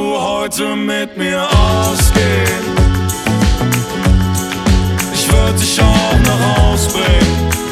heute mit mir ausgehen? Ich würd dich auch nach Haus bringen.